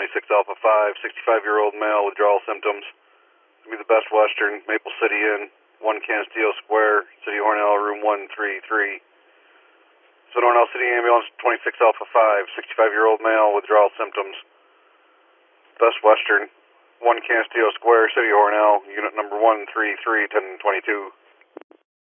26 Alpha 5, 65-year-old male, withdrawal symptoms. It's going to be the Best Western, Maple City Inn, 1 Canasteo Square, City of Hornell, room 133. So Hornell City Ambulance, 26 Alpha 5, 65-year-old male, withdrawal symptoms. Best Western, 1 Canasteo Square, City of Hornell, unit number 133, 1022.